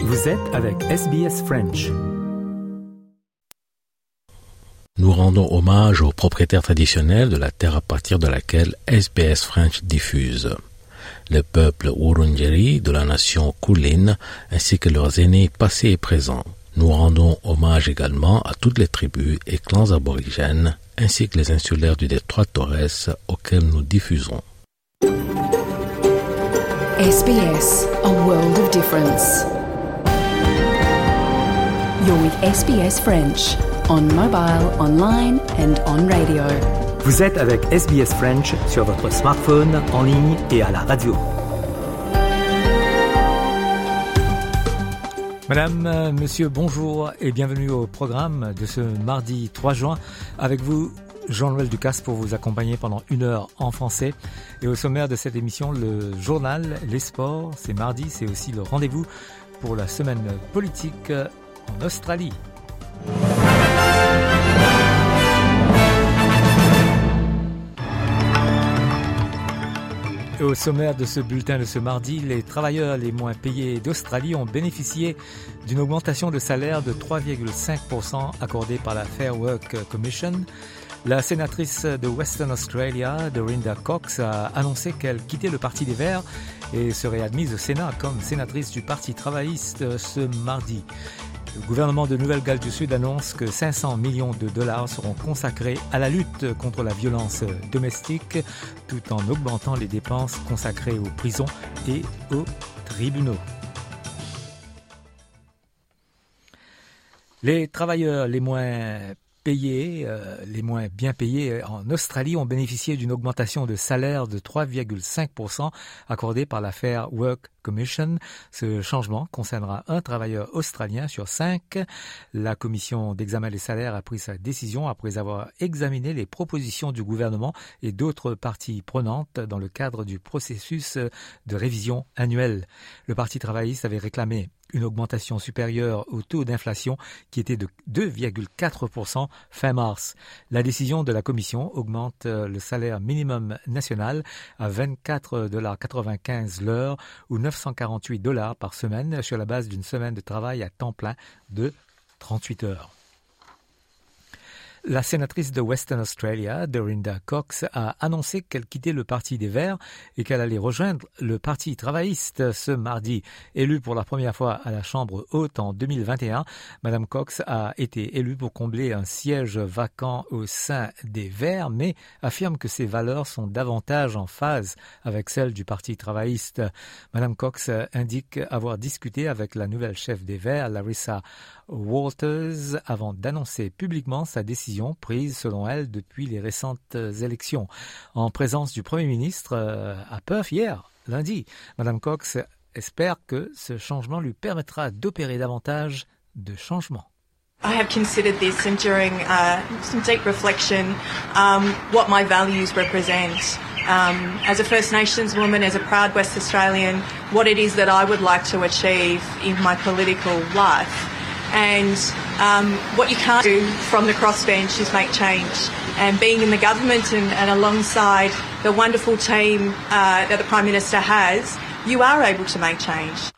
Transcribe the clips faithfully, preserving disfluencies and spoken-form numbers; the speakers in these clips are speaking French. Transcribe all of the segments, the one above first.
Vous êtes avec S B S French. Nous rendons hommage aux propriétaires traditionnels de la terre à partir de laquelle S B S French diffuse. Le peuple Wurundjeri de la nation Kulin ainsi que leurs aînés passés et présents. Nous rendons hommage également à toutes les tribus et clans aborigènes ainsi que les insulaires du détroit Torres auxquels nous diffusons. S B S, a world of difference. You're with S B S French, on mobile, online and on radio. Vous êtes avec S B S French sur votre smartphone, en ligne et à la radio. Madame, monsieur, bonjour et bienvenue au programme de ce mardi trois juin. Avec vous, Jean-Noël Ducasse pour vous accompagner pendant une heure en français. Et au sommaire de cette émission, le journal, les sports, c'est mardi, c'est aussi le rendez-vous pour la semaine politique en Australie. Et au sommaire de ce bulletin de ce mardi, les travailleurs les moins payés d'Australie ont bénéficié d'une augmentation de salaire de trois virgule cinq pour cent accordée par la Fair Work Commission. La sénatrice de Western Australia, Dorinda Cox, a annoncé qu'elle quittait le Parti des Verts et serait admise au Sénat comme sénatrice du Parti travailliste ce mardi. Le gouvernement de Nouvelle-Galles du Sud annonce que cinq cents millions de dollars seront consacrés à la lutte contre la violence domestique, tout en augmentant les dépenses consacrées aux prisons et aux tribunaux. Les travailleurs les moins payés, euh, les moins bien payés en Australie ont bénéficié d'une augmentation de salaire de trois virgule cinq pour cent accordée par la Fair Work Commission. Ce changement concernera un travailleur australien sur cinq. La commission d'examen des salaires a pris sa décision après avoir examiné les propositions du gouvernement et d'autres parties prenantes dans le cadre du processus de révision annuelle. Le Parti travailliste avait réclamé une augmentation supérieure au taux d'inflation qui était de deux virgule quatre pour cent fin mars. La décision de la Commission augmente le salaire minimum national à vingt-quatre dollars quatre-vingt-quinze l'heure ou neuf cent quarante-huit dollars par semaine sur la base d'une semaine de travail à temps plein de trente-huit heures. La sénatrice de Western Australia, Dorinda Cox, a annoncé qu'elle quittait le Parti des Verts et qu'elle allait rejoindre le Parti travailliste ce mardi. Élue pour la première fois à la Chambre haute en deux mille vingt et un, Madame Cox a été élue pour combler un siège vacant au sein des Verts, mais affirme que ses valeurs sont davantage en phase avec celles du Parti travailliste. Madame Cox indique avoir discuté avec la nouvelle chef des Verts, Larissa Walters, avant d'annoncer publiquement sa décision prise selon elle depuis les récentes élections. En présence du Premier ministre à Perth hier, lundi, Madame Cox espère que ce changement lui permettra d'opérer davantage de changements. I have considered this and during uh, some deep reflection um, what my values represent. Um, as a First Nations woman, as a proud West Australian, what it is that I would like to achieve in my political life. And um, what you can't do from the crossbench is make change. And being in the government and, and alongside the wonderful team uh, that the Prime Minister has, you are able to make change.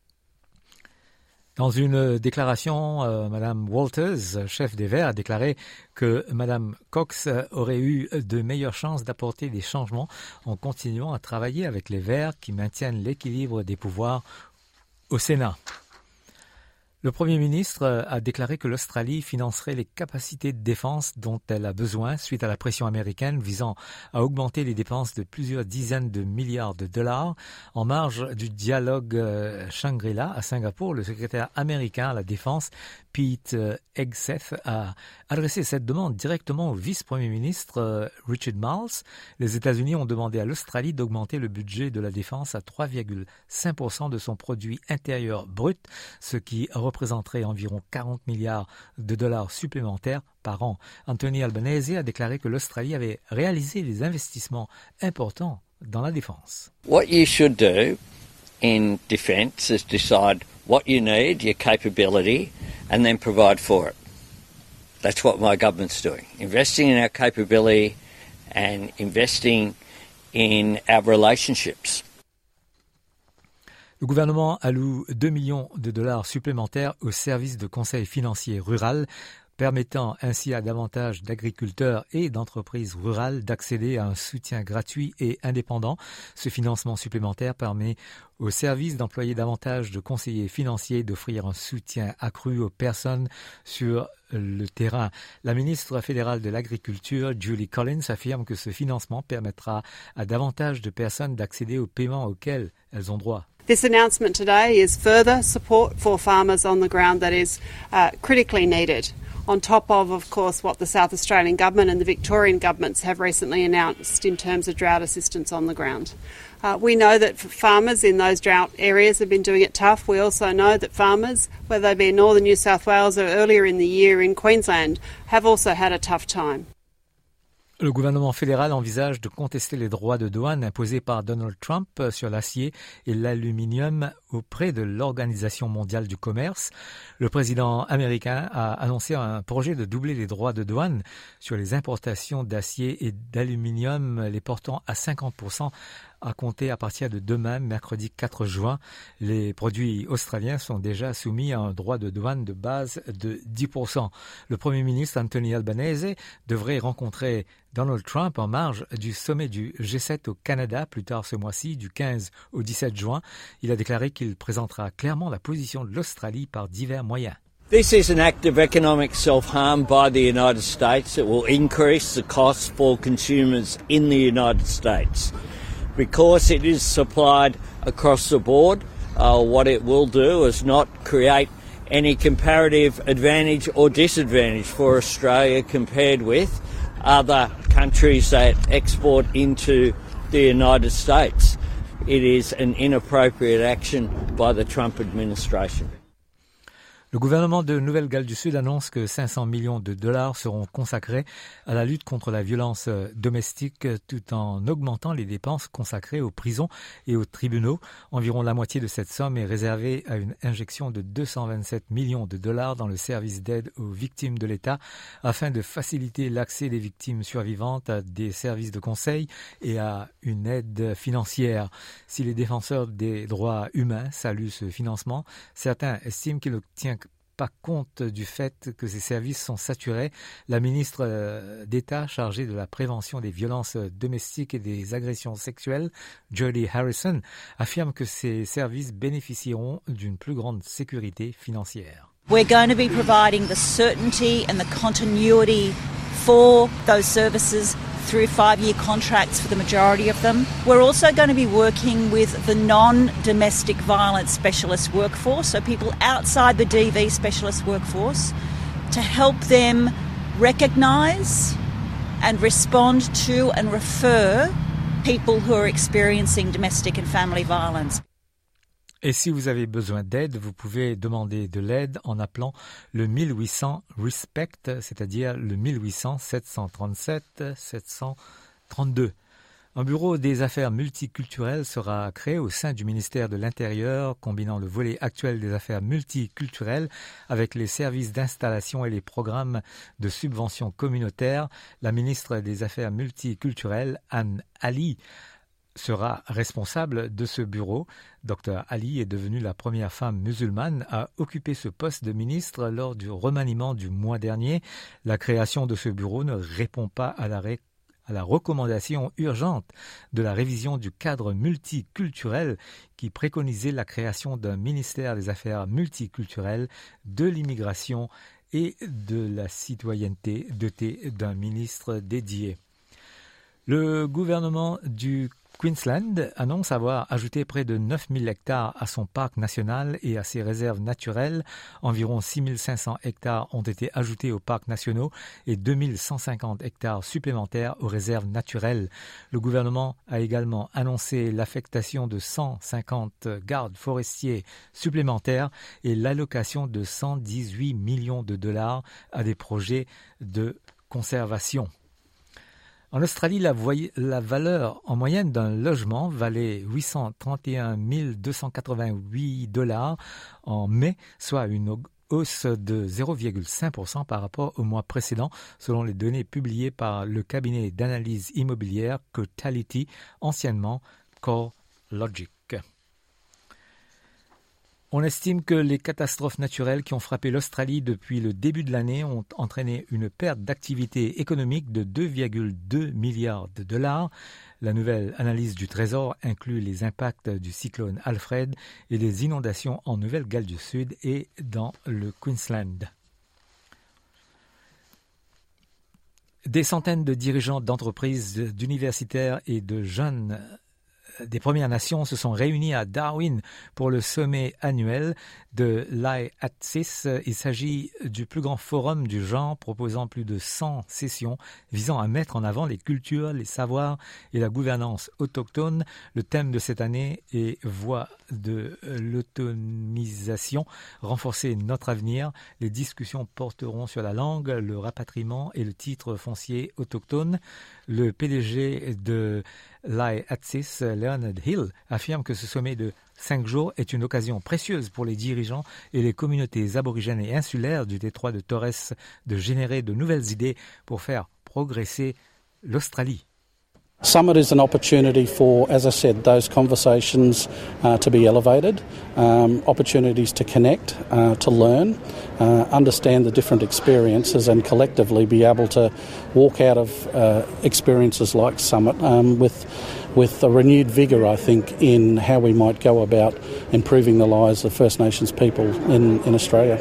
Dans une déclaration, euh, Madame Walters, chef des Verts, a déclaré que Madame Cox aurait eu de meilleures chances d'apporter des changements en continuant à travailler avec les Verts qui maintiennent l'équilibre des pouvoirs au Sénat. Le Premier ministre a déclaré que l'Australie financerait les capacités de défense dont elle a besoin suite à la pression américaine visant à augmenter les dépenses de plusieurs dizaines de milliards de dollars. En marge du dialogue Shangri-La à Singapour, le secrétaire américain à la Défense, Pete Hegseth, a adressé cette demande directement au vice-premier ministre Richard Marles. Les États-Unis ont demandé à l'Australie d'augmenter le budget de la défense à trois virgule cinq pour cent de son produit intérieur brut, ce qui représenterait environ quarante milliards de dollars supplémentaires par an. Anthony Albanese a déclaré que l'Australie avait réalisé des investissements importants dans la défense. What you should do in defence is decide what you need, your capability, and then provide for it. That's what my government's doing. Investing in our capability and investing in our relationships. Le gouvernement alloue deux millions de dollars supplémentaires au service de conseil financier rural, permettant ainsi à davantage d'agriculteurs et d'entreprises rurales d'accéder à un soutien gratuit et indépendant. Ce financement supplémentaire permet aux services d'employer davantage de conseillers financiers d'offrir un soutien accru aux personnes sur le terrain. La ministre fédérale de l'Agriculture, Julie Collins, affirme que ce financement permettra à davantage de personnes d'accéder aux paiements auxquels elles ont droit. This announcement today is further support for farmers on the ground that is uh, critically needed, on top of, of course, what the South Australian Government and the Victorian governments have recently announced in terms of drought assistance on the ground. Uh, we know that farmers in those drought areas have been doing it tough. We also know that farmers, whether they be in northern New South Wales or earlier in the year in Queensland, have also had a tough time. Le gouvernement fédéral envisage de contester les droits de douane imposés par Donald Trump sur l'acier et l'aluminium auprès de l'Organisation mondiale du commerce. Le président américain a annoncé un projet de doubler les droits de douane sur les importations d'acier et d'aluminium, les portant à cinquante pour cent à compter à partir de demain, mercredi quatre juin. Les produits australiens sont déjà soumis à un droit de douane de base de dix pour cent. Le Premier ministre Anthony Albanese devrait rencontrer Donald Trump en marge du sommet du G sept au Canada plus tard ce mois-ci, du quinze au dix-sept juin. Il a déclaré qu'il présentera clairement la position de l'Australie par divers moyens. This is an act of economic self-harm by the United States. It will increase the costs for consumers in the United States. Because it is supplied across the board, uh, what it will do is not create any comparative advantage or disadvantage for Australia compared with other countries that export into the United States. It is an inappropriate action by the Trump administration. Le gouvernement de Nouvelle-Galles du Sud annonce que cinq cents millions de dollars seront consacrés à la lutte contre la violence domestique tout en augmentant les dépenses consacrées aux prisons et aux tribunaux. Environ la moitié de cette somme est réservée à une injection de deux cent vingt-sept millions de dollars dans le service d'aide aux victimes de l'État afin de faciliter l'accès des victimes survivantes à des services de conseil et à une aide financière. Si les défenseurs des droits humains saluent ce financement, certains estiment qu'il obtient pas compte du fait que ces services sont saturés. La ministre d'État chargée de la prévention des violences domestiques et des agressions sexuelles, Jodie Harrison, affirme que ces services bénéficieront d'une plus grande sécurité financière. We're going to be providing the certainty and the continuity for those services through five-year contracts for the majority of them. We're also going to be working with the non-domestic violence specialist workforce, so people outside the D V specialist workforce, to help them recognise and respond to and refer people who are experiencing domestic and family violence. Et si vous avez besoin d'aide, vous pouvez demander de l'aide en appelant le mille huit cents RESPECT, c'est-à-dire le mille huit cents sept cent trente-sept sept cent trente-deux. Un bureau des affaires multiculturelles sera créé au sein du ministère de l'Intérieur, combinant le volet actuel des affaires multiculturelles avec les services d'installation et les programmes de subvention communautaire. La ministre des Affaires multiculturelles, Anne Ali, sera responsable de ce bureau. Docteur Ali est devenue la première femme musulmane à occuper ce poste de ministre lors du remaniement du mois dernier. La création de ce bureau ne répond pas à la, ré... à la recommandation urgente de la révision du cadre multiculturel qui préconisait la création d'un ministère des Affaires multiculturelles, de l'immigration et de la citoyenneté doté d'un ministre dédié. Le gouvernement du Queensland annonce avoir ajouté près de neuf mille hectares à son parc national et à ses réserves naturelles. Environ six mille cinq cents hectares ont été ajoutés aux parcs nationaux et deux mille cent cinquante hectares supplémentaires aux réserves naturelles. Le gouvernement a également annoncé l'affectation de cent cinquante gardes forestiers supplémentaires et l'allocation de cent dix-huit millions de dollars à des projets de conservation. En Australie, la, voy- la valeur en moyenne d'un logement valait huit cent trente et un mille deux cent quatre-vingt-huit dollars en mai, soit une hausse de zéro virgule cinq pour cent par rapport au mois précédent, selon les données publiées par le cabinet d'analyse immobilière Cotality, anciennement CoreLogic. On estime que les catastrophes naturelles qui ont frappé l'Australie depuis le début de l'année ont entraîné une perte d'activité économique de deux virgule deux milliards de dollars. La nouvelle analyse du Trésor inclut les impacts du cyclone Alfred et des inondations en Nouvelle-Galles du Sud et dans le Queensland. Des centaines de dirigeants d'entreprises, d'universitaires et de jeunes des Premières Nations se sont réunis à Darwin pour le sommet annuel de l'I A T S I S. Il s'agit du plus grand forum du genre proposant plus de cent sessions visant à mettre en avant les cultures, les savoirs et la gouvernance autochtone. Le thème de cette année est « Voix de l'autonomisation, renforcer notre avenir ». Les discussions porteront sur la langue, le rapatriement et le titre foncier autochtone. Le P D G de l'I A T S I S, Leonard Hill, affirme que ce sommet de cinq jours est une occasion précieuse pour les dirigeants et les communautés aborigènes et insulaires du détroit de Torres de générer de nouvelles idées pour faire progresser l'Australie. Summit is an opportunity for, as I said, those conversations uh, to be elevated, um, opportunities to connect, uh, to learn, uh, understand the different experiences and collectively be able to walk out of uh, experiences like Summit um, with, with a renewed vigour, I think, in how we might go about improving the lives of First Nations people in, in Australia.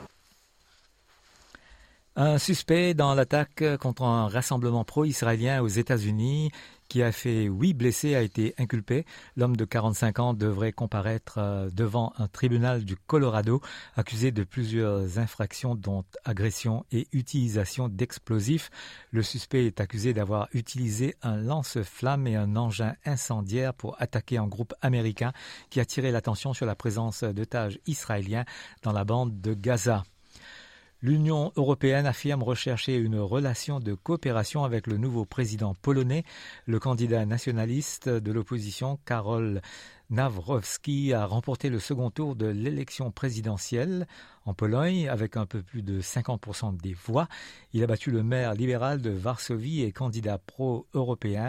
Un suspect dans l'attaque contre un rassemblement pro-israélien aux États-Unis qui a fait huit blessés a été inculpé. L'homme de quarante-cinq ans devrait comparaître devant un tribunal du Colorado accusé de plusieurs infractions dont agression et utilisation d'explosifs. Le suspect est accusé d'avoir utilisé un lance-flammes et un engin incendiaire pour attaquer un groupe américain qui a attiré l'attention sur la présence d'otages israéliens dans la bande de Gaza. L'Union européenne affirme rechercher une relation de coopération avec le nouveau président polonais. Le candidat nationaliste de l'opposition, Karol Nawrocki, a remporté le second tour de l'élection présidentielle en Pologne avec un peu plus de cinquante pour cent des voix. Il a battu le maire libéral de Varsovie et candidat pro-européen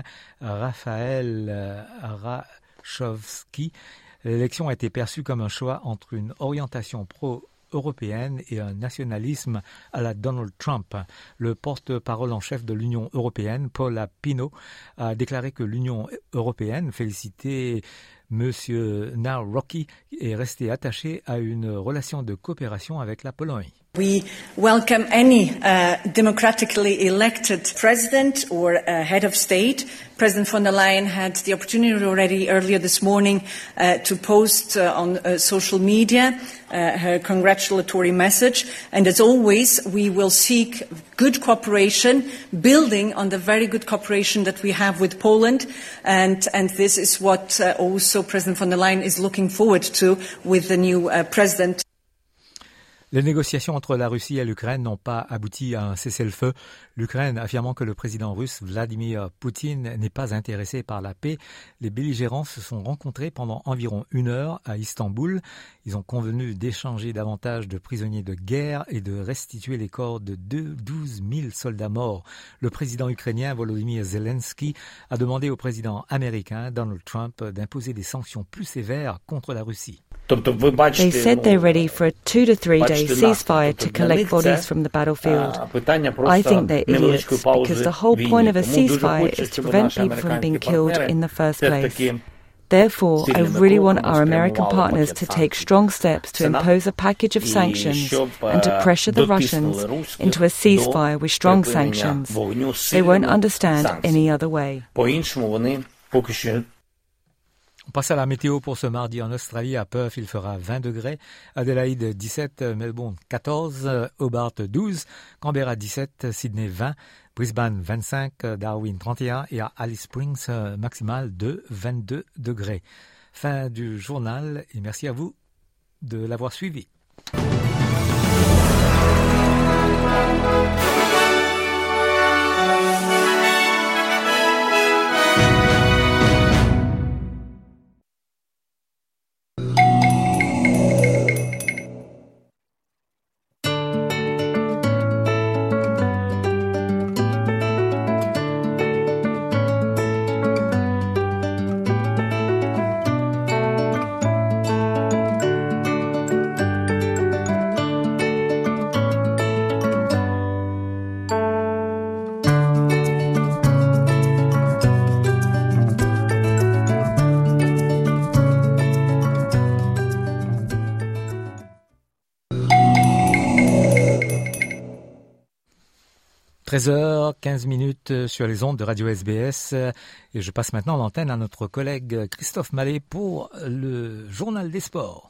Raphaël Rachowski. L'élection a été perçue comme un choix entre une orientation pro européenne et un nationalisme à la Donald Trump. Le porte-parole en chef de l'Union européenne, Paula Pino, a déclaré que l'Union européenne félicitait M. Nawrocki est resté attaché à une relation de coopération avec la Pologne. We welcome any uh, democratically elected president or uh, head of state. President von der Leyen had the opportunity already earlier this morning uh, to post uh, on uh, social media uh, her congratulatory message. And as always, we will seek good cooperation, building on the very good cooperation that we have with Poland. And, and this is what uh, also President von der Leyen is looking forward to with the new uh, president. Les négociations entre la Russie et l'Ukraine n'ont pas abouti à un cessez-le-feu. L'Ukraine affirmant que le président russe Vladimir Poutine n'est pas intéressé par la paix. Les belligérants se sont rencontrés pendant environ une heure à Istanbul. Ils ont convenu d'échanger davantage de prisonniers de guerre et de restituer les corps de douze mille soldats morts. Le président ukrainien Volodymyr Zelensky a demandé au président américain Donald Trump d'imposer des sanctions plus sévères contre la Russie. They said they're ready for a two to three day ceasefire to collect bodies from the battlefield. I think they're idiots because the whole point of a ceasefire is to prevent people from being killed in the first place. Therefore, I really want our American partners to take strong steps to impose a package of sanctions and to pressure the Russians into a ceasefire with strong sanctions. They won't understand any other way. On passe à la météo pour ce mardi en Australie. À Perth, il fera vingt degrés. Adélaïde, dix-sept. Melbourne, quatorze. Hobart, douze. Canberra, dix-sept. Sydney, vingt. Brisbane, vingt-cinq. Darwin, trente et un. Et à Alice Springs, maximal de vingt-deux degrés. Fin du journal et merci à vous de l'avoir suivi. treize heures quinze minutes sur les ondes de Radio S B S et je passe maintenant l'antenne à notre collègue Christophe Mallet pour le journal des sports.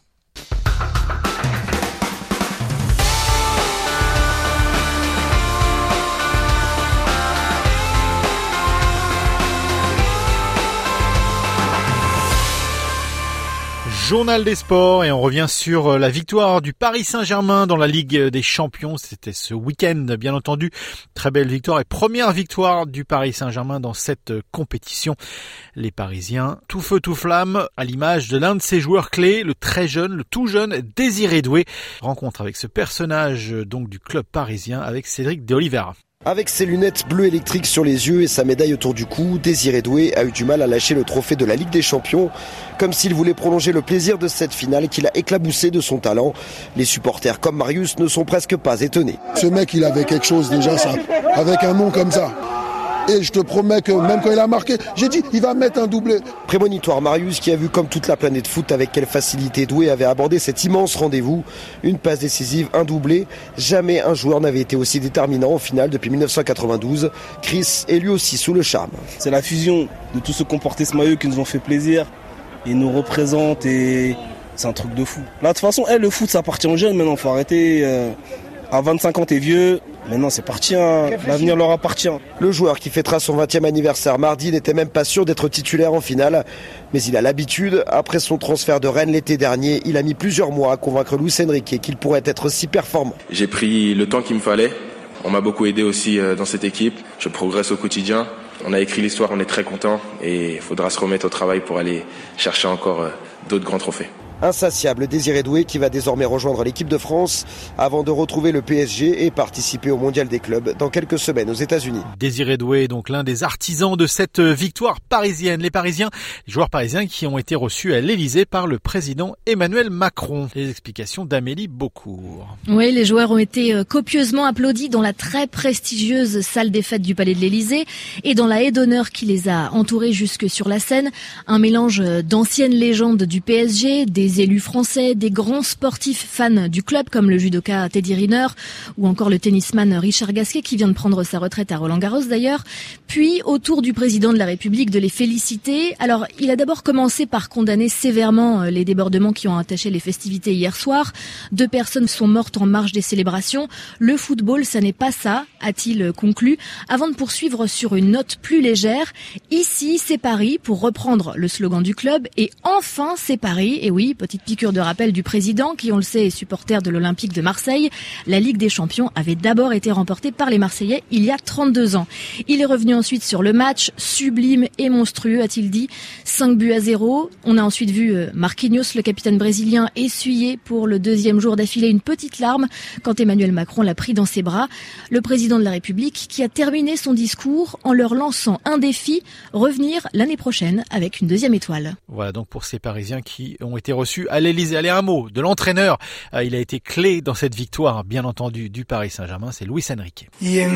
Journal des sports et on revient sur la victoire du Paris Saint-Germain dans la Ligue des Champions. C'était ce week-end, bien entendu. Très belle victoire et première victoire du Paris Saint-Germain dans cette compétition. Les Parisiens, tout feu tout flamme, à l'image de l'un de ses joueurs clés, le très jeune, le tout jeune Désiré Doué. Rencontre avec ce personnage donc du club parisien avec Cédric de Oliveira. Avec ses lunettes bleues électriques sur les yeux et sa médaille autour du cou, Désiré Doué a eu du mal à lâcher le trophée de la Ligue des Champions, comme s'il voulait prolonger le plaisir de cette finale qu'il a éclaboussé de son talent. Les supporters comme Marius ne sont presque pas étonnés. Ce mec, il avait quelque chose déjà, ça, avec un nom comme ça. Et je te promets que même quand il a marqué, j'ai dit il va mettre un doublé. Prémonitoire Marius qui a vu comme toute la planète foot avec quelle facilité Doué avait abordé cet immense rendez-vous. Une passe décisive, un doublé. Jamais un joueur n'avait été aussi déterminant au final depuis dix-neuf cent quatre-vingt-douze. Chris est lui aussi sous le charme. C'est la fusion de tout ce qu'ont porté ce maillot qui nous ont fait plaisir. Ils nous représentent et c'est un truc de fou. Là de toute façon, hey, le foot ça appartient aux jeunes maintenant, faut arrêter. Euh... À vingt-cinq ans, t'es vieux. Maintenant, c'est parti. Hein. L'avenir leur appartient. Le joueur qui fêtera son vingtième anniversaire mardi n'était même pas sûr d'être titulaire en finale. Mais il a l'habitude. Après son transfert de Rennes l'été dernier, il a mis plusieurs mois à convaincre Luis Enrique qu'il pourrait être si performant. J'ai pris le temps qu'il me fallait. On m'a beaucoup aidé aussi dans cette équipe. Je progresse au quotidien. On a écrit l'histoire, on est très content. Et il faudra se remettre au travail pour aller chercher encore d'autres grands trophées. Insatiable Désiré Doué qui va désormais rejoindre l'équipe de France avant de retrouver le P S G et participer au mondial des clubs dans quelques semaines aux États-Unis. Désiré Doué, donc l'un des artisans de cette victoire parisienne. Les Parisiens, les joueurs parisiens qui ont été reçus à l'Élysée par le président Emmanuel Macron. Les explications d'Amélie Beaucourt. Oui, les joueurs ont été copieusement applaudis dans la très prestigieuse salle des fêtes du Palais de l'Élysée et dans la haie d'honneur qui les a entourés jusque sur la scène. Un mélange d'anciennes légendes du P S G, des élus français, des grands sportifs fans du club comme le judoka Teddy Riner ou encore le tennisman Richard Gasquet qui vient de prendre sa retraite à Roland-Garros d'ailleurs. Puis autour du président de la République de les féliciter. Alors il a d'abord commencé par condamner sévèrement les débordements qui ont entaché les festivités hier soir. Deux personnes sont mortes en marge des célébrations. Le football, ça n'est pas ça, a-t-il conclu, avant de poursuivre sur une note plus légère. Ici, c'est Paris, pour reprendre le slogan du club, et enfin c'est Paris. Et oui, petite piqûre de rappel du président qui, on le sait, est supporter de l'Olympique de Marseille. La Ligue des Champions avait d'abord été remportée par les Marseillais il y a trente-deux ans. Il est revenu ensuite sur le match, sublime et monstrueux, a-t-il dit. cinq buts à zéro. On a ensuite vu Marquinhos, le capitaine brésilien, essuyer pour le deuxième jour d'affilée une petite larme quand Emmanuel Macron l'a pris dans ses bras. Le président de la République qui a terminé son discours en leur lançant un défi, revenir l'année prochaine avec une deuxième étoile. Voilà donc pour ces Parisiens qui ont été reçus à l'Élysée. Allez, un mot de l'entraîneur. Il a été clé dans cette victoire, bien entendu, du Paris Saint-Germain. C'est Luis Enrique.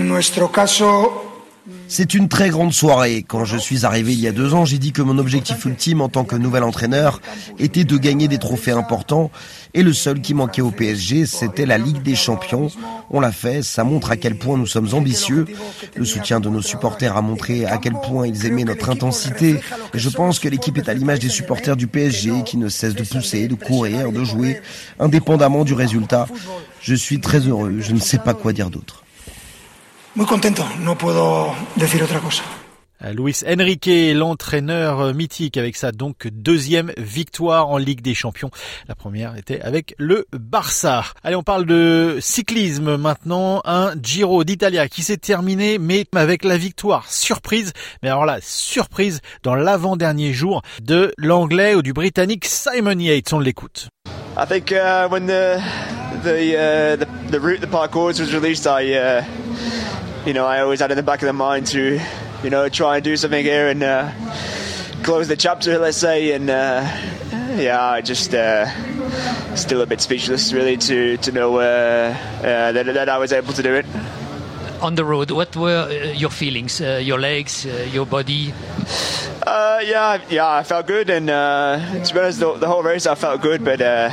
C'est une très grande soirée. Quand je suis arrivé il y a deux ans, j'ai dit que mon objectif ultime en tant que nouvel entraîneur était de gagner des trophées importants. Et le seul qui manquait au P S G, c'était la Ligue des Champions. On l'a fait, ça montre à quel point nous sommes ambitieux. Le soutien de nos supporters a montré à quel point ils aimaient notre intensité. Et je pense que l'équipe est à l'image des supporters du P S G qui ne cessent de pousser, de courir, de jouer, indépendamment du résultat. Je suis très heureux, je ne sais pas quoi dire d'autre. Muy contento, no puedo decir otra cosa. Luis Enrique, l'entraîneur mythique, avec sa donc deuxième victoire en Ligue des Champions. La première était avec le Barça. Allez, on parle de cyclisme maintenant. Un Giro d'Italia qui s'est terminé, mais avec la victoire surprise. Mais alors là, surprise dans l'avant-dernier jour de l'anglais ou du britannique Simon Yates. On l'écoute. I think uh, when the the, uh, the the route, the parcours was released, I uh, you know I always had in the back of the mind to you know try and do something here and uh, close the chapter, let's say, and uh, yeah, I just uh, still a bit speechless really to to know uh, uh, that that I was able to do it. On the road, what were your feelings, uh, your legs, uh, your body? Uh, yeah, yeah, I felt good, and uh, to be honest, the, the whole race I felt good, but uh,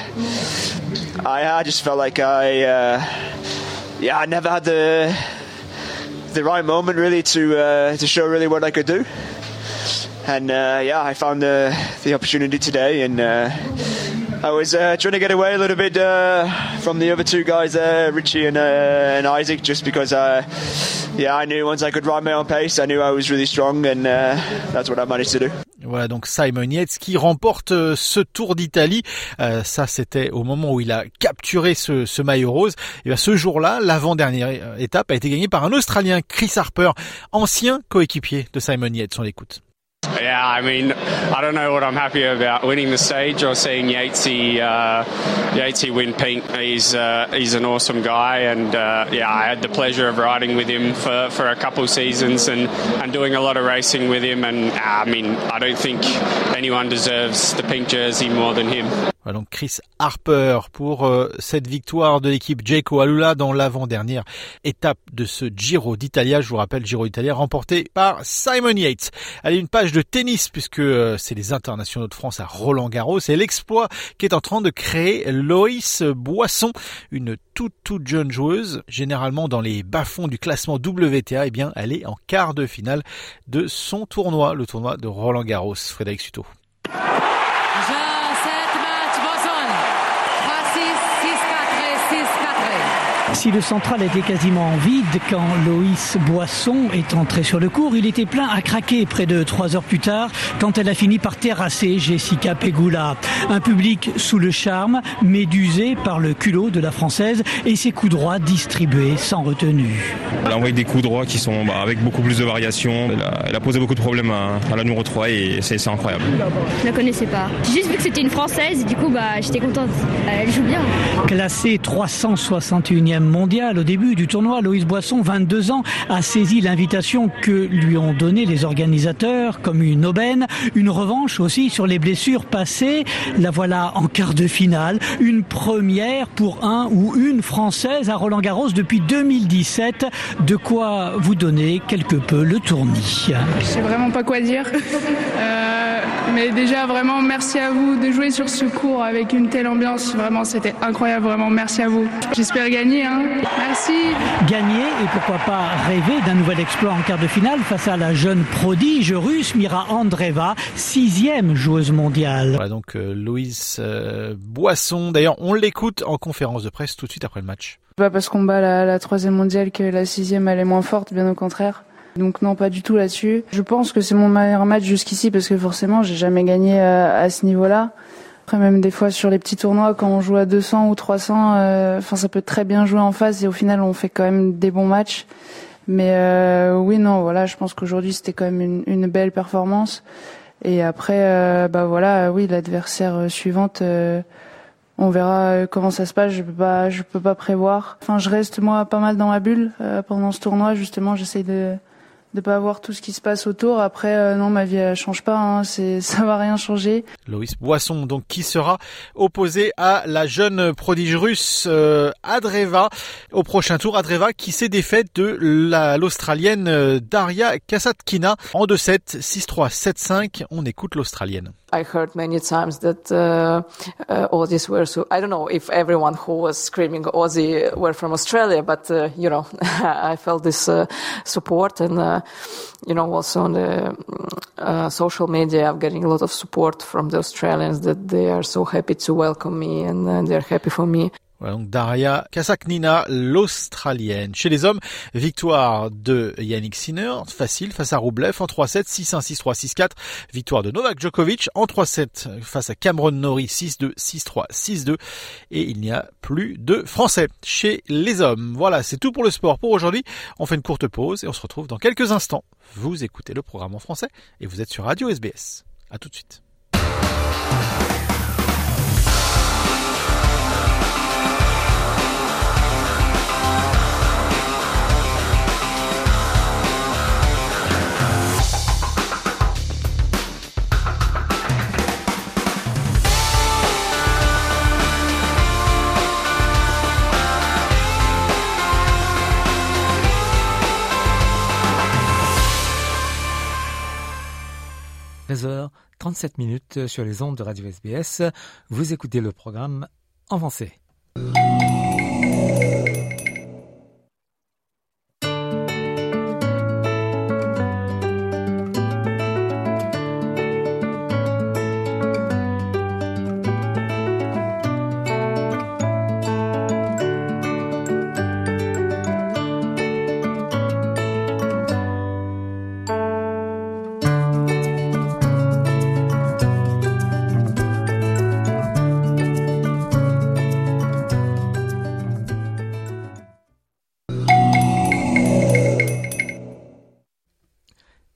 I, I just felt like I, uh, yeah, I never had the the right moment really to uh, to show really what I could do. And uh, yeah, I found the the opportunity today, and uh, I was uh, trying to get away a little bit uh, from the other two guys there, Richie and, uh, and Isaac, just because uh, yeah, I knew once I could ride my own pace, I knew I was really strong, and uh, that's what I managed to do. Voilà donc Simon Yates qui remporte euh, ce Tour d'Italie. Euh, ça c'était au moment où il a capturé ce, ce maillot rose. Et bien ce jour-là, l'avant-dernière étape a été gagnée par un Australien, Chris Harper, ancien coéquipier de Simon Yates. On l'écoute. Yeah, I mean, I don't know what I'm happier about, winning the stage or seeing Yatesy, uh, Yatesy win pink. He's uh, he's an awesome guy, and uh, yeah, I had the pleasure of riding with him for, for a couple seasons and, and doing a lot of racing with him. And uh, I mean, I don't think anyone deserves the pink jersey more than him. Voilà donc Chris Harper pour euh, cette victoire de l'équipe Jayco Alula dans l'avant-dernière étape de ce Giro d'Italia. Je vous rappelle, Giro d'Italia remporté par Simon Yates. Allez, une page de tennis puisque euh, c'est les internationaux de France à Roland-Garros. C'est l'exploit qui est en train de créer Loïs Boisson, une toute toute jeune joueuse, généralement dans les bas-fonds du classement W T A. Eh bien, elle est en quart de finale de son tournoi, le tournoi de Roland-Garros. Frédéric Suto. Si le central était quasiment vide quand Loïs Boisson est entré sur le court, il était plein à craquer près de trois heures plus tard quand elle a fini par terrasser Jessica Pegula. Un public sous le charme, médusé par le culot de la Française et ses coups droits distribués sans retenue. Elle a envoyé des coups droits qui sont bah, avec beaucoup plus de variations. Elle a, elle a posé beaucoup de problèmes à, à la numéro trois et c'est, c'est incroyable. Je la connaissais pas. J'ai juste vu que c'était une Française et du coup bah, j'étais contente. Elle joue bien. Classée trois cent soixante et unième mondial au début du tournoi, Loïs Boisson, vingt-deux ans, a saisi l'invitation que lui ont donnée les organisateurs comme une aubaine, une revanche aussi sur les blessures passées. La voilà en quart de finale, une première pour un ou une Française à Roland-Garros depuis deux mille dix-sept. De quoi vous donner quelque peu le tournis. Je sais vraiment pas quoi dire. Euh, mais déjà vraiment merci à vous de jouer sur ce court avec une telle ambiance. Vraiment c'était incroyable, vraiment merci à vous. J'espère gagner. Hein. Merci. Gagner et pourquoi pas rêver d'un nouvel exploit en quart de finale face à la jeune prodige russe Mira Andreeva, sixième joueuse mondiale. Voilà donc euh, Loïs euh, Boisson. D'ailleurs, on l'écoute en conférence de presse tout de suite après le match. Pas parce qu'on bat la, la troisième mondiale que la sixième elle est moins forte, bien au contraire. Donc non, pas du tout là-dessus. Je pense que c'est mon meilleur match jusqu'ici parce que forcément, j'ai jamais gagné à, à ce niveau-là. Après, même des fois sur les petits tournois, quand on joue à deux cents ou trois cents, enfin euh, ça peut très bien jouer en face et au final on fait quand même des bons matchs. Mais euh, oui, non, voilà, je pense qu'aujourd'hui c'était quand même une, une belle performance. Et après, euh, bah voilà, oui, l'adversaire euh, suivante, euh, on verra euh, comment ça se passe. Je peux pas, je peux pas prévoir. Enfin, je reste moi pas mal dans ma bulle euh, pendant ce tournoi. Justement, j'essaie de de pas voir tout ce qui se passe autour. Après, euh, non, ma vie elle change pas, hein, c'est, ça va rien changer. Loïs Boisson, donc, qui sera opposé à la jeune prodige russe euh, Andreeva au prochain tour. Andreeva qui s'est défaite de la, l'Australienne euh, Daria Kasatkina en deux sept, six trois, sept cinq. On écoute l'Australienne. I heard many times that uh, uh, Aussies were so. I don't know if everyone who was screaming Aussie were from Australia, but uh, you know, I felt this uh, support, and uh, you know, also on the uh, social media, I'm getting a lot of support from the Australians that they are so happy to welcome me and uh, they're happy for me. Voilà donc Daria Kasatkina, l'Australienne. Chez les hommes, victoire de Yannick Sinner, facile, face à Rublev en trois sept, six un, six trois, six quatre. Victoire de Novak Djokovic en trois sept face à Cameron Norrie, six deux, six trois, six deux. Et il n'y a plus de Français chez les hommes. Voilà, c'est tout pour le sport pour aujourd'hui. On fait une courte pause et on se retrouve dans quelques instants. Vous écoutez le programme en français et vous êtes sur Radio S B S. À tout de suite. treize heures trente-sept minutes sur les ondes de Radio S B S. Vous écoutez le programme en français.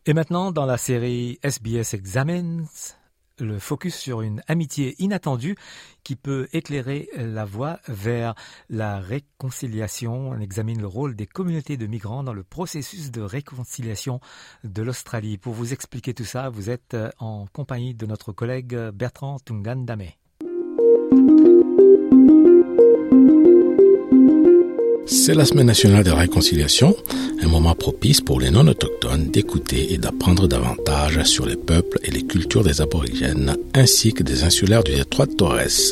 Et maintenant, dans la série S B S Examines, le focus sur une amitié inattendue qui peut éclairer la voie vers la réconciliation. On examine le rôle des communautés de migrants dans le processus de réconciliation de l'Australie. Pour vous expliquer tout ça, vous êtes en compagnie de notre collègue Bertrand Tungandame. C'est la Semaine nationale de la réconciliation, un moment propice pour les non-autochtones d'écouter et d'apprendre davantage sur les peuples et les cultures des aborigènes, ainsi que des insulaires du détroit de Torres.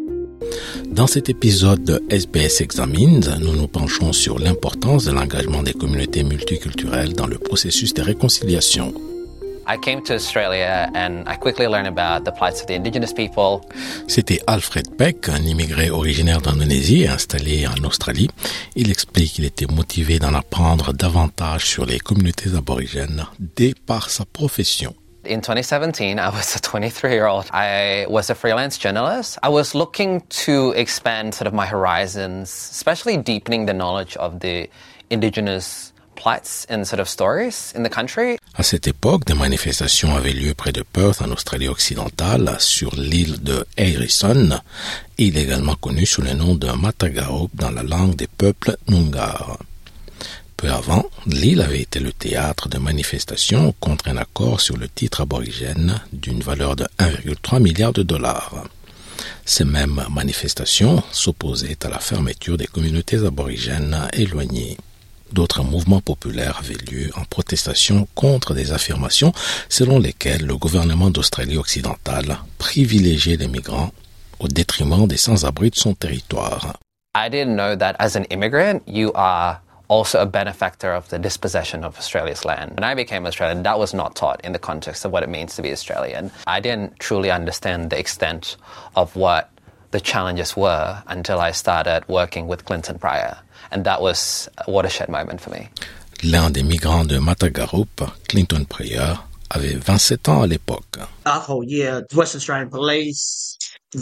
Dans cet épisode de S B S Examines, nous nous penchons sur l'importance de l'engagement des communautés multiculturelles dans le processus de réconciliation. I came to Australia and I quickly learned about the plights of the indigenous people. C'était Alfred Peck, un immigré originaire d'Indonésie et installé en Australie. Il explique qu'il était motivé d'en apprendre davantage sur les communautés aborigènes dès par sa profession. In twenty seventeen, I was a twenty-three-year-old. I was a freelance journalist. I was looking to expand sort of my horizons, especially deepening the knowledge of the indigenous plights and sort of stories in the country. À cette époque, des manifestations avaient lieu près de Perth, en Australie occidentale, sur l'île de Harrison. Il est également connu sous le nom de Matagarup dans la langue des peuples Noongar. Peu avant, l'île avait été le théâtre de manifestations contre un accord sur le titre aborigène d'une valeur de un virgule trois milliard de dollars. Ces mêmes manifestations s'opposaient à la fermeture des communautés aborigènes éloignées. D'autres mouvements populaires avaient lieu en protestation contre des affirmations selon lesquelles le gouvernement d'Australie occidentale privilégiait les migrants au détriment des sans-abri de son territoire. I didn't know that as an immigrant, you are also a benefactor of the dispossession of Australia's land. When I became Australian, that was not taught in the context of what it means to be Australian. I didn't truly understand the extent of what the challenges were until I started working with Clinton Pryor. And that was a watershed moment for me. L'un des migrants de Matagarup, Clinton Pryor, avait vingt-sept ans à l'époque. Our whole year, Western Australian Police,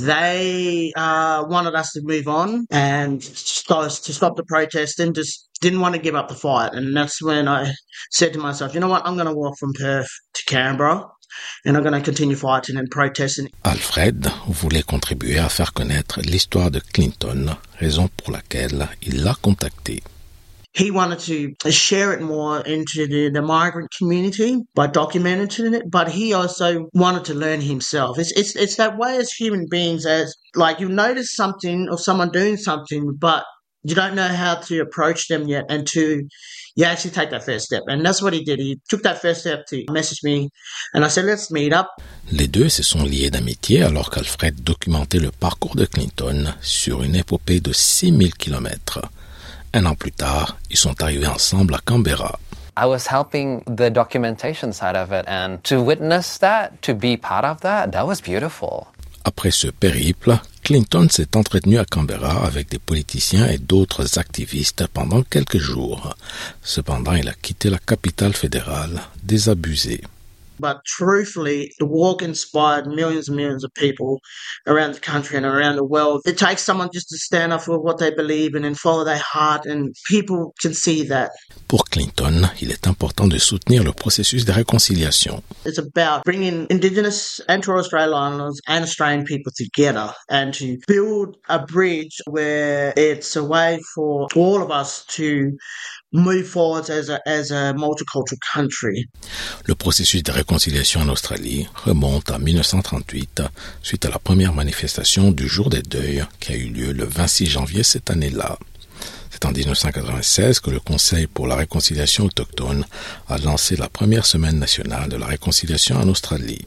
they uh, wanted us to move on and start, to stop the protest and just didn't want to give up the fight. And that's when I said to myself, you know what, I'm going to walk from Perth to Canberra. And I'm going to continue fighting and protesting. Alfred voulait contribuer à faire connaître l'histoire de Clinton, raison pour laquelle il l'a contacté. He wanted to share it more into the, the migrant community by documenting it, but he also wanted to learn himself. It's, it's, it's that way as human beings, as like you notice something or someone doing something, but you don't know how to approach them yet and to you actually take that first step. And that's what he did. He took that first step to message me and I said, let's meet up. Les deux se sont liés d'amitié alors qu'Alfred documentait le parcours de Clinton sur une épopée de six mille kilomètres. Un an plus tard, ils sont arrivés ensemble à Canberra. I was helping the documentation side of it and to witness that, to be part of that, that was beautiful. Après ce périple, Clinton s'est entretenu à Canberra avec des politiciens et d'autres activistes pendant quelques jours. Cependant, il a quitté la capitale fédérale désabusé. But truthfully, the walk inspired millions and millions of people around the country and around the world. It takes someone just to stand up for what they believe in and follow their heart, and people can see that. Pour Clinton, il est important de soutenir le processus de réconciliation. It's about bringing Indigenous and Torres Strait Islanders and Australian people together and to build a bridge where it's a way for all of us to move forward as a, as a multicultural country. Le processus de réconciliation en Australie remonte à dix-neuf cent trente-huit, suite à la première manifestation du Jour des Deuils qui a eu lieu le vingt-six janvier cette année-là. C'est en dix-neuf cent quatre-vingt-seize que le Conseil pour la réconciliation autochtone a lancé la première semaine nationale de la réconciliation en Australie.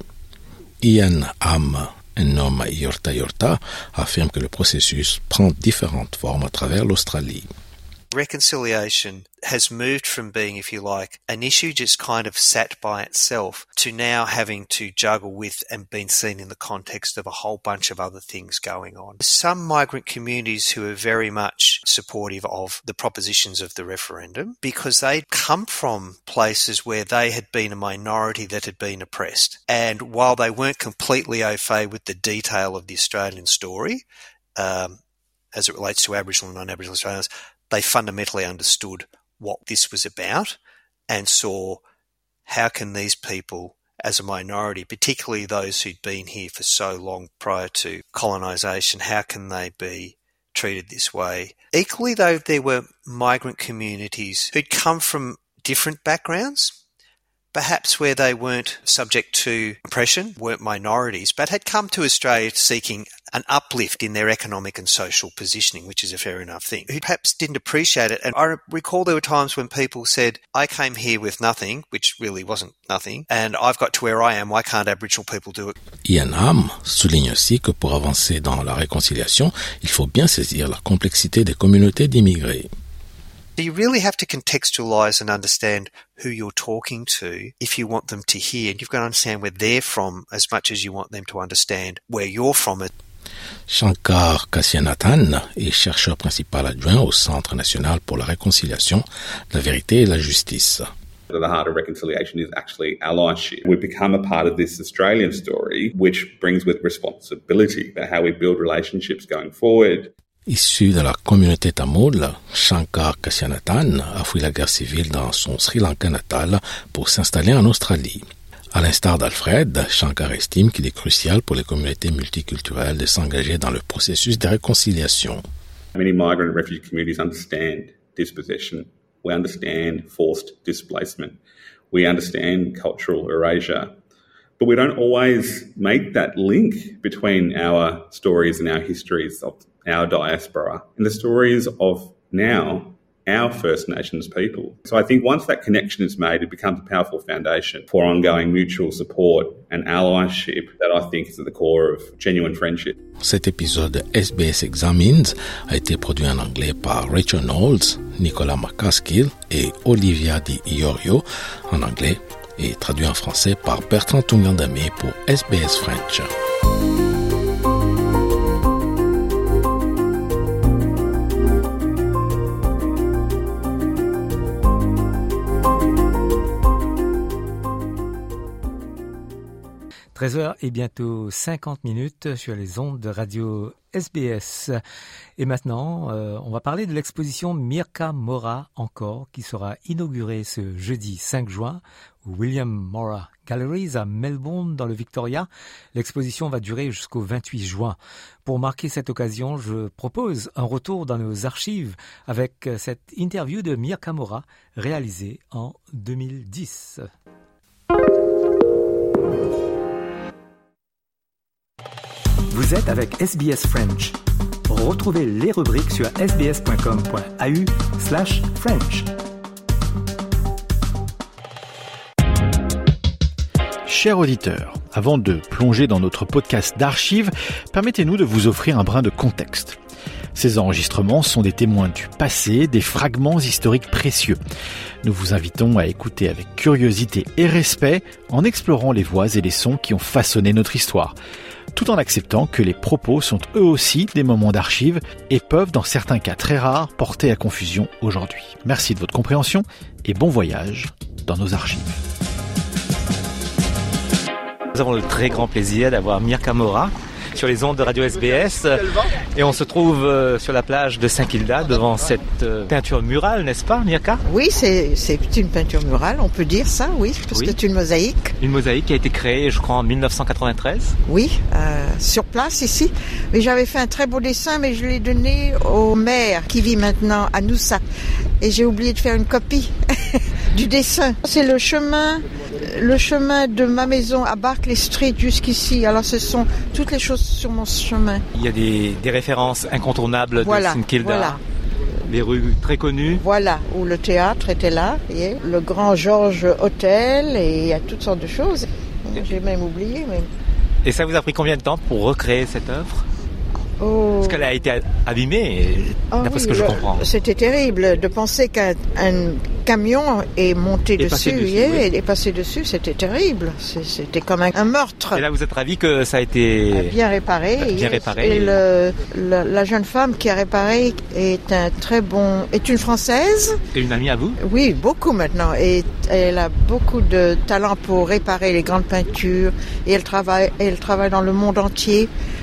Ian Ham, un homme Yorta Yorta, affirme que le processus prend différentes formes à travers l'Australie. Reconciliation has moved from being, if you like, an issue just kind of sat by itself to now having to juggle with and being seen in the context of a whole bunch of other things going on. Some migrant communities who are very much supportive of the propositions of the referendum because they come from places where they had been a minority that had been oppressed. And while they weren't completely au fait with the detail of the Australian story, um, as it relates to Aboriginal and non-Aboriginal Australians, they fundamentally understood what this was about and saw how can these people, as a minority, particularly those who'd been here for so long prior to colonisation, how can they be treated this way? Equally, though, there were migrant communities who'd come from different backgrounds, perhaps where they weren't subject to oppression, weren't minorities, but had come to Australia seeking an uplift in their economic and social positioning, which is a fair enough thing, who perhaps didn't appreciate it. And I recall there were times when people said, I came here with nothing, which really wasn't nothing, and I've got to where I am, why can't Aboriginal people do it? Ian Ham souligne aussi que pour avancer dans la réconciliation, il faut bien saisir la complexité des communautés d'immigrés. You really have to contextualise and understand who you're talking to if you want them to hear. And you've got to understand where they're from as much as you want them to understand where you're from. Shankar Kassianathan est chercheur principal adjoint au Centre national pour la réconciliation, la vérité et la justice. The heart of reconciliation is actually allyship. We've become a part of this Australian story, which brings with responsibility about how we build relationships going forward. Issu de la communauté tamoul, Shankar Kassianathan a fui la guerre civile dans son Sri Lanka natal pour s'installer en Australie. À l'instar d'Alfred, Shankar estime qu'il est crucial pour les communautés multiculturelles de s'engager dans le processus de réconciliation. Many migrant and refugee communities understand dispossession. We understand forced displacement. We understand cultural erasure. But we don't always make that link between our stories and our histories of our diaspora and the stories of now our First Nations people. So I think once that connection is made, it becomes a powerful foundation for ongoing mutual support and allyship that I think is at the core of genuine friendship. Cet épisode de S B S Examines a été produit en anglais par Rachel Knowles, Nicolas McCaskill et Olivia Di Iorio en anglais et traduit en français par Bertrand Tungandame pour S B S French. treize heures et bientôt cinquante minutes sur les ondes de radio S B S. Et maintenant, euh, on va parler de l'exposition Mirka Mora encore, qui sera inaugurée ce jeudi cinq juin au William Mora Galleries à Melbourne dans le Victoria. L'exposition va durer jusqu'au vingt-huit juin. Pour marquer cette occasion, je propose un retour dans nos archives avec cette interview de Mirka Mora réalisée en deux mille dix. Vous êtes avec S B S French. Retrouvez les rubriques sur sbs.com.au slash French. Chers auditeurs, avant de plonger dans notre podcast d'archives, permettez-nous de vous offrir un brin de contexte. Ces enregistrements sont des témoins du passé, des fragments historiques précieux. Nous vous invitons à écouter avec curiosité et respect en explorant les voix et les sons qui ont façonné notre histoire, tout en acceptant que les propos sont eux aussi des moments d'archives et peuvent, dans certains cas très rares, porter à confusion aujourd'hui. Merci de votre compréhension et bon voyage dans nos archives. Nous avons le très grand plaisir d'avoir Mirka Mora sur les ondes de Radio S B S et on se trouve euh, sur la plage de Saint-Kilda devant cette euh, peinture murale, n'est-ce pas Mirka? Oui, c'est, c'est une peinture murale, on peut dire ça, oui, parce oui. que c'est une mosaïque. Une mosaïque qui a été créée, je crois, en dix-neuf cent quatre-vingt-treize. Oui, euh, sur place ici. Mais j'avais fait un très beau dessin, mais je l'ai donné au maire qui vit maintenant à Noosa. Et j'ai oublié de faire une copie du dessin. C'est le chemin, le chemin de ma maison à Barclay Street jusqu'ici. Alors ce sont toutes les choses sur mon chemin. Il y a des, des références incontournables voilà, de Saint-Kilda. Voilà. Les rues très connues. Voilà, où le théâtre était là, voyez, le Grand George Hotel, et il y a toutes sortes de choses. J'ai même oublié. Mais... Et ça vous a pris combien de temps pour recréer cette œuvre? Oh. Parce qu'elle a été abîmée, oh d'après oui, ce que je le, comprends. C'était terrible de penser qu'un un camion est monté est dessus, dessus et oui. est passé dessus, c'était terrible. C'était comme un, un meurtre. Et là, vous êtes ravi que ça a été bien réparé. Bien et, réparé. Et le, la, la jeune femme qui a réparé est un très bon, est une Française. Et une amie à vous? Oui, beaucoup maintenant. Et elle a beaucoup de talent pour réparer les grandes peintures. Et elle travaille, elle travaille dans le monde entier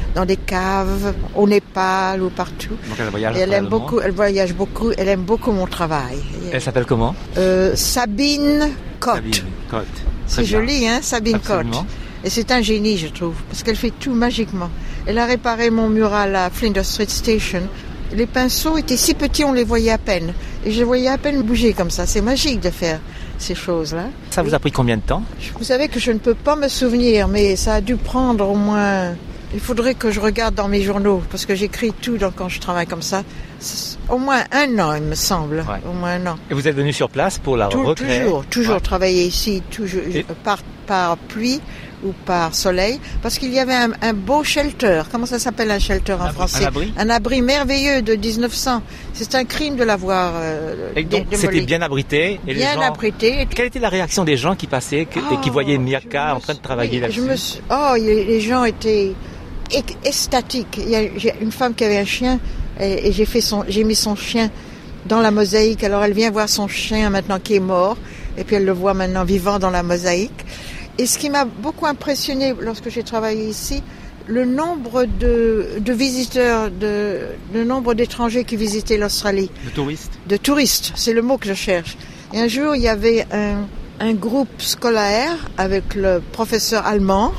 dans des caves, au Népal ou partout. Donc elle voyage et elle aime beaucoup, elle voyage beaucoup, elle aime beaucoup mon travail. Elle s'appelle comment? euh, Sabine Cotte. Sabine Cotte. C'est joli, hein, Sabine Absolument. Cotte. Et c'est un génie, je trouve, parce qu'elle fait tout magiquement. Elle a réparé mon mural à Flinders Street Station. Les pinceaux étaient si petits, on les voyait à peine. Et je les voyais à peine bouger comme ça. C'est magique de faire ces choses-là. Ça vous a pris combien de temps? Vous savez que je ne peux pas me souvenir, mais ça a dû prendre au moins... Il faudrait que je regarde dans mes journaux, parce que j'écris tout donc, quand je travaille comme ça. C'est au moins un an, il me semble. Ouais. Au moins un an. Et vous êtes venu sur place pour la tout, recréer? Toujours, toujours ouais. Travailler ici, toujours, Et... par, par pluie ou par soleil, parce qu'il y avait un, un beau shelter. Comment ça s'appelle un shelter en un français? Un abri? Un abri merveilleux de dix-neuf cents. C'est un crime de l'avoir euh, Et donc, démoli. c'était bien abrité et Bien les gens... abrité. Quelle était la réaction des gens qui passaient que, oh, et qui voyaient Miaka en train de travailler oui, là-dessus? je me suis... Oh, les gens étaient extatiques. Il y a j'ai une femme qui avait un chien et, et j'ai fait son, j'ai mis son chien dans la mosaïque. Alors elle vient voir son chien maintenant qui est mort et puis elle le voit maintenant vivant dans la mosaïque. Et ce qui m'a beaucoup impressionné lorsque j'ai travaillé ici, le nombre de, de visiteurs, de, le nombre d'étrangers qui visitaient l'Australie. De touristes? De touristes, c'est le mot que je cherche. Et un jour, il y avait un, un groupe scolaire avec le professeur allemand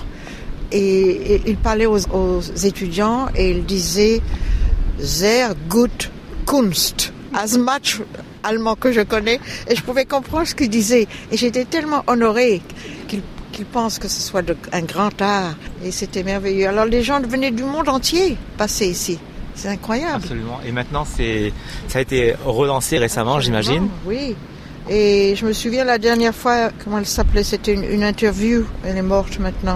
et, et il parlait aux, aux étudiants et il disait « Sehr gut Kunst ». As much allemand que je connais, et je pouvais comprendre ce qu'il disait. Et j'étais tellement honorée qu'il qu'il pense que ce soit de, un grand art, et c'était merveilleux. Alors les gens venaient du monde entier passer ici. C'est incroyable. Absolument. Et maintenant, c'est, ça a été relancé récemment, Absolument, j'imagine. Oui. Et je me souviens la dernière fois, comment elle s'appelait, c'était une, une interview. Elle est morte maintenant.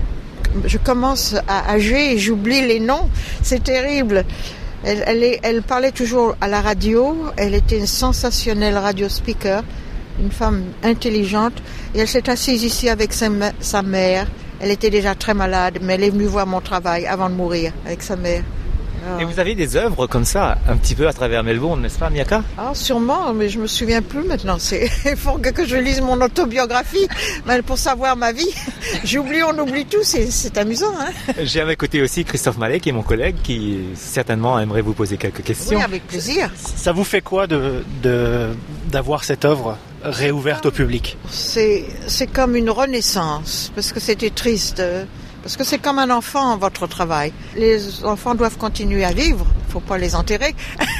Je commence à âger et j'oublie les noms. C'est terrible. Elle, elle, est, elle parlait toujours à la radio. Elle était une sensationnelle radio speaker, une femme intelligente. Et elle s'est assise ici avec sa, sa mère. Elle était déjà très malade, mais elle est venue voir mon travail avant de mourir avec sa mère. Et vous avez des œuvres comme ça, un petit peu à travers Melbourne, n'est-ce pas, Miaka? Ah, sûrement, mais je me souviens plus maintenant. C'est il faut que je lise mon autobiographie, mais pour savoir ma vie. J'oublie, on oublie tout. C'est, c'est amusant, hein. J'ai à mes côtés aussi Christophe Mallet, qui est mon collègue, qui certainement aimerait vous poser quelques questions. Oui, avec plaisir. Ça vous fait quoi de, de d'avoir cette œuvre réouverte au public? C'est c'est comme une renaissance, parce que c'était triste. Parce que c'est comme un enfant, votre travail. Les enfants doivent continuer à vivre. Il ne faut pas les enterrer.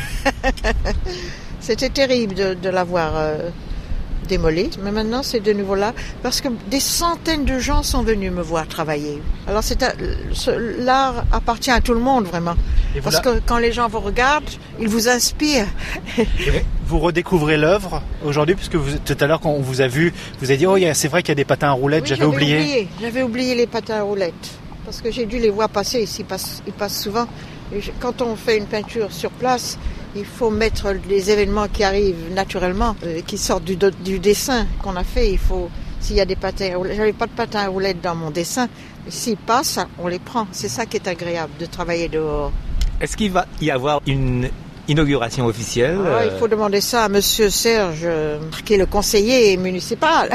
C'était terrible de, de l'avoir euh, démoli. Mais maintenant, c'est de nouveau là. Parce que des centaines de gens sont venus me voir travailler. Alors, c'est un, ce, l'art appartient à tout le monde, vraiment. Parce que quand les gens vous regardent, ils vous inspirent. Vous redécouvrez l'œuvre aujourd'hui, puisque vous, tout à l'heure, quand on vous a vu, vous avez dit « Oh, c'est vrai qu'il y a des patins à roulettes, oui, j'avais, j'avais oublié. oublié ». J'avais oublié les patins à roulettes, parce que j'ai dû les voir passer ici, ils passent, ils passent souvent. Et je, quand on fait une peinture sur place, il faut mettre les événements qui arrivent naturellement, euh, qui sortent du, du dessin qu'on a fait. Il faut, s'il y a des patins à roulettes, j'avais pas de patins à roulettes dans mon dessin, mais s'ils passent, on les prend. C'est ça qui est agréable, de travailler dehors. Est-ce qu'il va y avoir une inauguration officielle? Ah, il faut demander ça à Monsieur Serge, qui est le conseiller municipal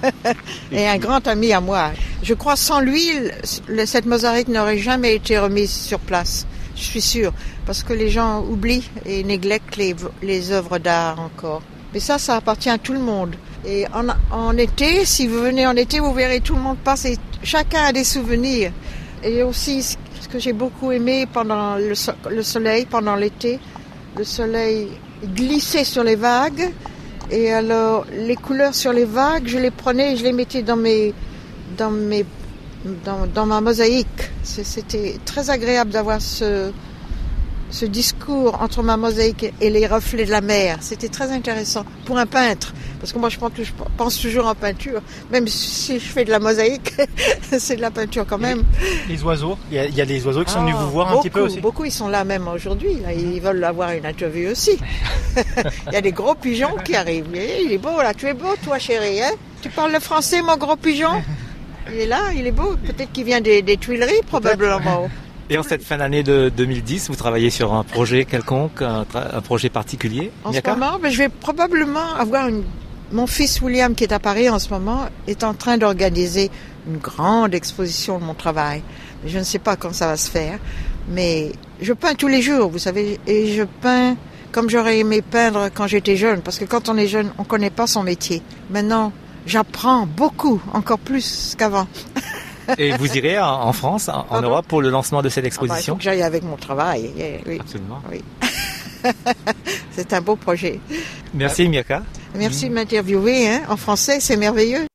et un grand ami à moi. Je crois sans lui, cette mosaïque n'aurait jamais été remise sur place. Je suis sûre, parce que les gens oublient et néglectent les, les œuvres d'art encore. Mais ça, ça appartient à tout le monde. Et en, en été, si vous venez en été, vous verrez tout le monde passer. Chacun a des souvenirs. Et aussi, ce que j'ai beaucoup aimé pendant le, so- le soleil, pendant l'été, le soleil glissait sur les vagues. Et alors, les couleurs sur les vagues, je les prenais et je les mettais dans mes, dans mes, dans, dans ma mosaïque. C'était très agréable d'avoir ce, ce discours entre ma mosaïque et les reflets de la mer. C'était très intéressant pour un peintre. Parce que moi, je pense, je pense toujours en peinture. Même si je fais de la mosaïque, c'est de la peinture quand même. Les oiseaux, il y a, il y a des oiseaux qui sont venus oh, vous voir beaucoup, un petit peu aussi. Beaucoup, ils sont là même aujourd'hui. Là. Ils veulent avoir une interview aussi. Il y a des gros pigeons qui arrivent. Il est beau là, tu es beau toi chérie. Hein, tu parles le français mon gros pigeon? Il est là, il est beau. Peut-être qu'il vient des, des Tuileries probablement. Et en cette fin d'année de deux mille dix, vous travaillez sur un projet quelconque, un, tra- un projet particulier? En Miaka? Ce moment, ben, je vais probablement avoir une... Mon fils William, qui est à Paris en ce moment, est en train d'organiser une grande exposition de mon travail. Je ne sais pas quand ça va se faire, mais je peins tous les jours, vous savez, et je peins comme j'aurais aimé peindre quand j'étais jeune, parce que quand on est jeune, on ne connaît pas son métier. Maintenant, j'apprends beaucoup, encore plus qu'avant. Et vous irez en France, en Pardon? Europe, pour le lancement de cette exposition? Ah bah, il faut que j'aille avec mon travail. Oui. Absolument. Oui. C'est un beau projet. Merci Mirka. Merci de m'interviewer, hein. En français, c'est merveilleux.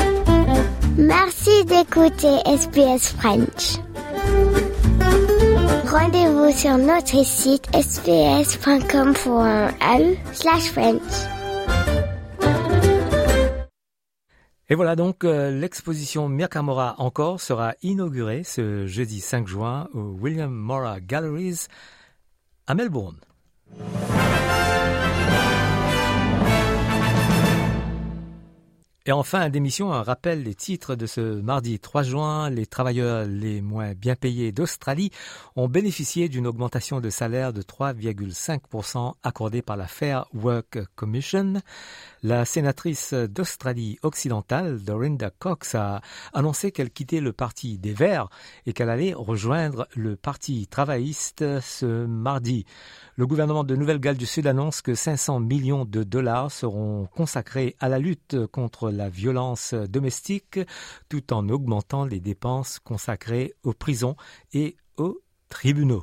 Merci d'écouter S B S French. Rendez-vous sur notre site s b s point com slash French. Et voilà donc, euh, l'exposition Mirka Mora encore sera inaugurée ce jeudi cinq juin au William Mora Galleries à Melbourne. Et en fin d'émission, un rappel des titres de ce mardi trois juin. Les travailleurs les moins bien payés d'Australie ont bénéficié d'une augmentation de salaire de trois virgule cinq pour cent accordée par la Fair Work Commission. La sénatrice d'Australie occidentale, Dorinda Cox, a annoncé qu'elle quittait le parti des Verts et qu'elle allait rejoindre le parti travailliste ce mardi. Le gouvernement de Nouvelle-Galles du Sud annonce que cinq cents millions de dollars seront consacrés à la lutte contre la violence domestique, tout en augmentant les dépenses consacrées aux prisons et aux tribunaux.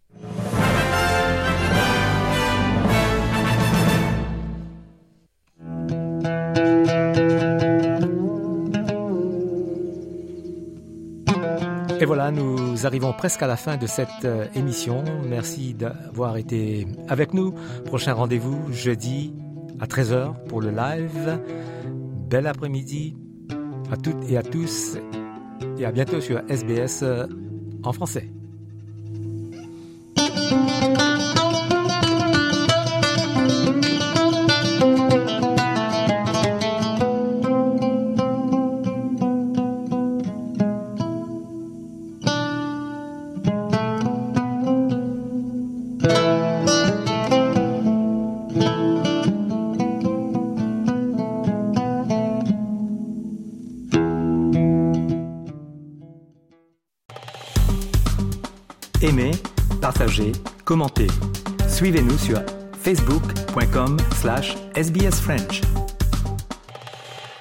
Et voilà, nous arrivons presque à la fin de cette euh, émission. Merci d'avoir été avec nous. Prochain rendez-vous jeudi à treize heures pour le live. Bel après-midi à toutes et à tous. Et à bientôt sur S B S euh, en français. Aimez, partagez, commentez. Suivez-nous sur facebook point com slash S B S French.